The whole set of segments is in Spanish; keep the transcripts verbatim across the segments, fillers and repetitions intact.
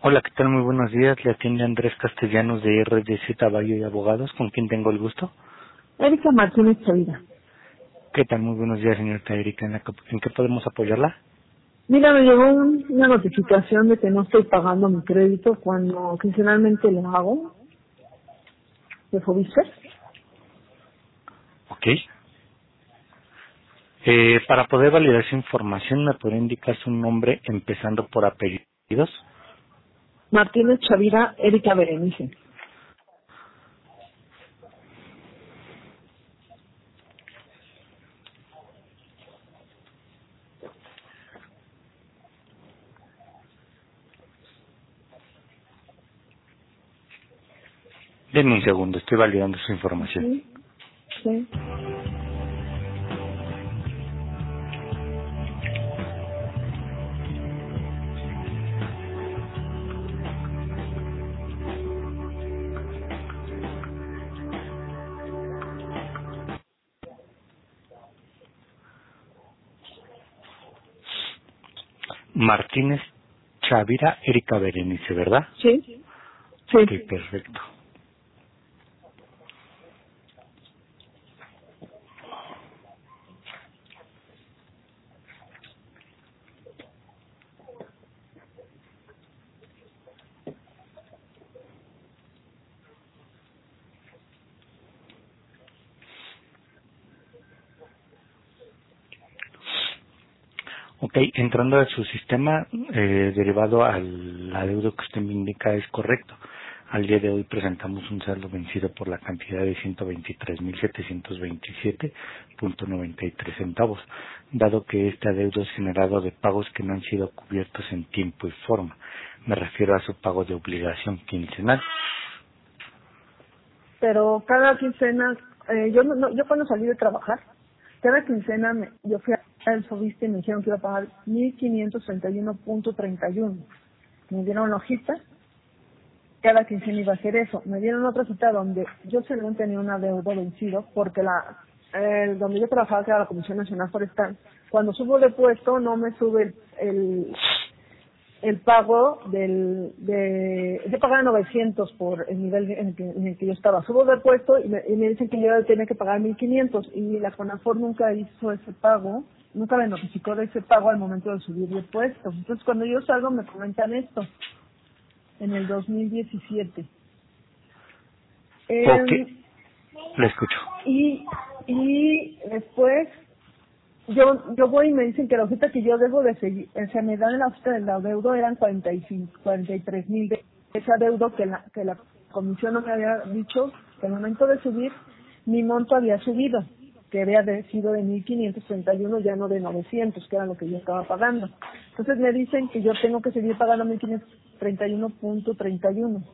Hola, ¿qué tal? Muy buenos días. Le atiende Andrés Castellanos de R D Z Valle y Abogados, con quien tengo el gusto. Erika Martínez Chavira. ¿Qué tal? Muy buenos días, señorita Erika. ¿En, la que- en qué podemos apoyarla? Mira, me llegó un- una notificación de que no estoy pagando mi crédito cuando quincenalmente lo hago de Fobiscer. Ok. Eh, para poder validar su información, ¿me podría indicar su nombre empezando por apellidos? Martínez Chavira, Erika Berenice. Denme un segundo, estoy validando su información. Ujú, sí. Martínez Chavira Erika Berenice, ¿verdad? Sí. Ok, Sí. perfecto. Ok, entrando a su sistema, eh, derivado al adeudo que usted me indica es correcto. Al día de hoy presentamos un saldo vencido por la cantidad de ciento veintitrés mil setecientos veintisiete punto noventa y tres centavos, dado que este adeudo es generado de pagos que no han sido cubiertos en tiempo y forma. Me refiero a su pago de obligación quincenal. Pero cada quincena, eh, yo no, no- yo cuando salí de trabajar, cada quincena me- yo fui al Fobiste y me dijeron que iba a pagar mil quinientos treinta y uno punto treinta y uno. Me dieron la hojita, cada quincena iba a hacer eso. Me dieron otra cita donde yo según tenía un adeudo vencido porque la eh, donde yo trabajaba, que era la Comisión Nacional Forestal, cuando subo de puesto no me sube el, el, el pago del de yo pagaba novecientos por el nivel en el que, en el que yo estaba. Subo de puesto y me, y me dicen que yo tenía que pagar mil quinientos y la CONAFOR nunca hizo ese pago, nunca me notificó de ese pago al momento de subir de puesto. Entonces cuando yo salgo me comentan esto en el dos mil diecisiete. Ok, Eh, le escucho. y, y después yo yo voy y me dicen que la hojita que yo debo de seguir, o sea, me dan la hojita del adeudo, eran cuarenta y cinco, cuarenta y tres mil de ese adeudo que la, que la comisión no me había dicho que al momento de subir mi monto había subido, que había de- sido de mil quinientos treinta y uno, ya no de novecientos, que era lo que yo estaba pagando. Entonces me dicen que yo tengo que seguir pagando mil quinientos treinta y uno punto treinta y uno.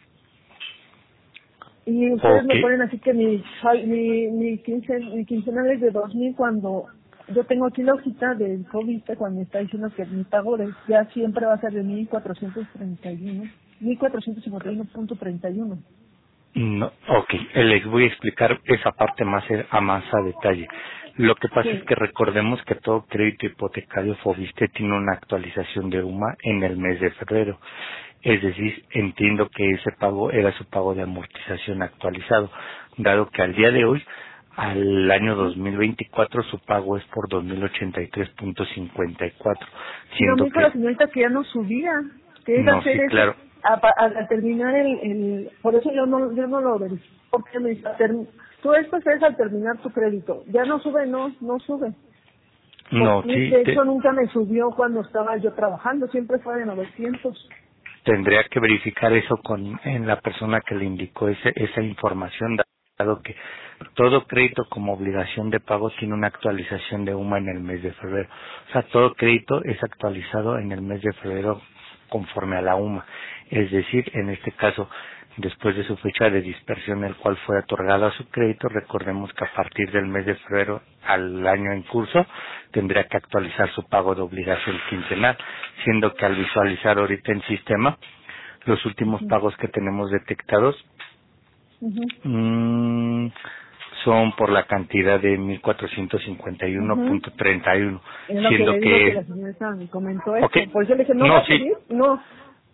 Y ustedes Ok, me ponen así que mi, sal- mi, mi, quincen, mi quincenal es de dos mil cuando yo tengo aquí la hojita del COVID cuando me está diciendo que mi pago de- ya siempre va a ser de mil cuatrocientos treinta y uno, mil cuatrocientos cincuenta y uno punto treinta y uno. no, ok, eh, les voy a explicar esa parte más a a más a detalle. Lo que pasa es Sí. que recordemos que todo crédito hipotecario Fobiste tiene una actualización de U M A en el mes de febrero. Es decir, entiendo que ese pago era su pago de amortización actualizado, dado que al día de hoy, al año dos mil veinticuatro, su pago es por dos mil ochenta y tres punto cincuenta y cuatro, Pero me siendo dijo la que, señorita que ya no subía, que iba a no, hacer sí, eso claro, a, pa- a- a terminar el, el, por eso yo no, yo no lo verifico, porque me dice, "Term- tú esto es al terminar tu crédito, ya no sube, no, no sube. no, Porque sí, de te- hecho nunca me subió cuando estaba yo trabajando, siempre fue de novecientos. tendría que verificar eso con en la persona que le indicó ese, esa información, dado que todo crédito como obligación de pago tiene una actualización de U M A en el mes de febrero. O sea, todo crédito es actualizado en el mes de febrero conforme a la U M A. Es decir, en este caso, después de su fecha de dispersión, el cual fue otorgado a su crédito, recordemos que a partir del mes de febrero al año en curso, tendría que actualizar su pago de obligación quincenal, siendo que al visualizar ahorita en sistema, los últimos Ujú, pagos que tenemos detectados ujú, mm, son por la cantidad de mil cuatrocientos cincuenta y uno ujú. punto treinta y uno, Es lo que siendo le digo que que, la señorita me comentó ok, esto. Por eso le dije, ¿no va no, a sí, subir? No.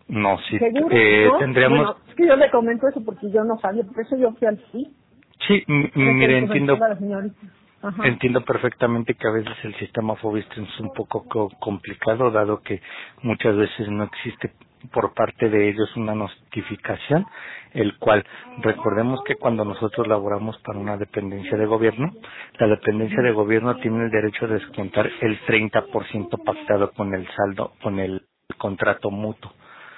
No, sí, ¿Seguro? eh, ¿No? tendríamos... Bueno, es que yo le comento eso porque yo no sabía, por eso yo fui al sí. Sí, m- mire, entiendo, La señorita. Ajá. entiendo perfectamente que a veces el sistema Fobiste es un poco co- complicado, dado que muchas veces no existe por parte de ellos una notificación, el cual, recordemos que cuando nosotros laboramos para una dependencia de gobierno, la dependencia de gobierno tiene el derecho de descontar el treinta por ciento pactado con el saldo, con el contrato mutuo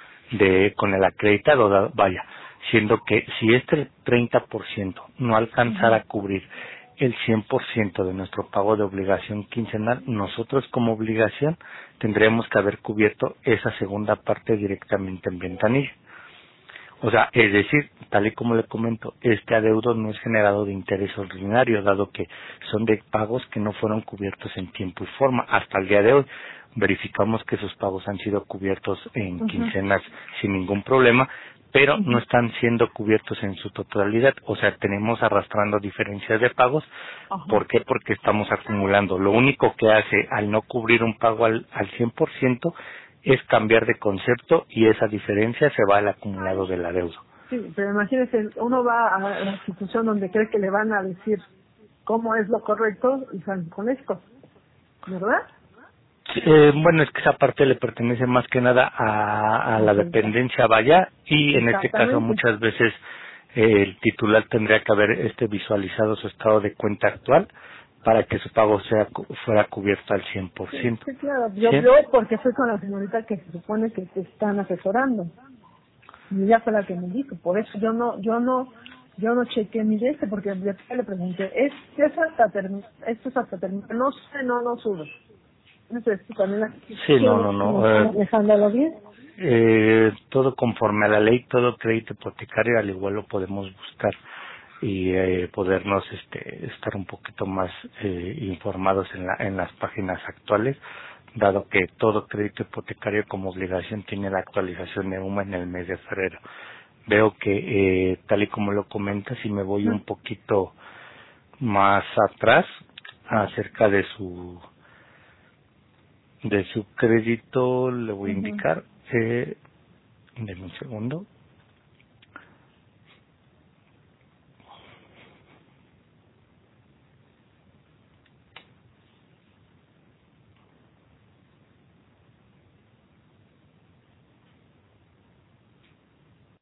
de con el acreditado, da- vaya, siendo que si este treinta por ciento no alcanzara a cubrir el cien por ciento de nuestro pago de obligación quincenal, nosotros como obligación tendríamos que haber cubierto esa segunda parte directamente en ventanilla. O sea, es decir, tal y como le comento, este adeudo no es generado de interés ordinario, dado que son de pagos que no fueron cubiertos en tiempo y forma. Hasta el día de hoy verificamos que esos pagos han sido cubiertos en Ujú. quincenas sin ningún problema, pero no Ujú. están siendo cubiertos en su totalidad. O sea, tenemos arrastrando diferencias de pagos. Ajá. ¿Por qué? Porque estamos acumulando. Lo único que hace al no cubrir un pago al, al cien por ciento es cambiar de concepto y esa diferencia se va al acumulado de la deuda. Sí, pero imagínese, uno va a la institución donde cree que le van a decir cómo es lo correcto y salen con esto, ¿verdad? Eh, bueno, es que esa parte le pertenece más que nada a, a la Entonces, dependencia vaya y en este caso exactamente. muchas veces eh, el titular tendría que haber este visualizado su estado de cuenta actual para que su pago sea cu- fuera cubierto al cien por Sí, ciento. sí, claro. Yo, ¿Sí? yo porque fui con la señorita que se supone que te están asesorando. Y ella fue la que me dijo. Por eso yo no, yo no, yo no chequeé mi de este porque yo le pregunté, ¿es, es hasta terminar? ¿Esto es hasta terminar? No sé, no, no sube. Entonces, también la Sí, no, no, institución no no. está eh, manejándolo bien. Eh, todo conforme a la ley, todo crédito hipotecario al igual lo podemos buscar y eh, podernos este, estar un poquito más eh, informados en, la, en las páginas actuales, dado que todo crédito hipotecario como obligación tiene la actualización de U M A en el mes de febrero. Veo que, eh, tal y como lo comenta, si me voy un poquito más atrás acerca de su de su crédito, le voy a Ujú. indicar, eh, denme un segundo.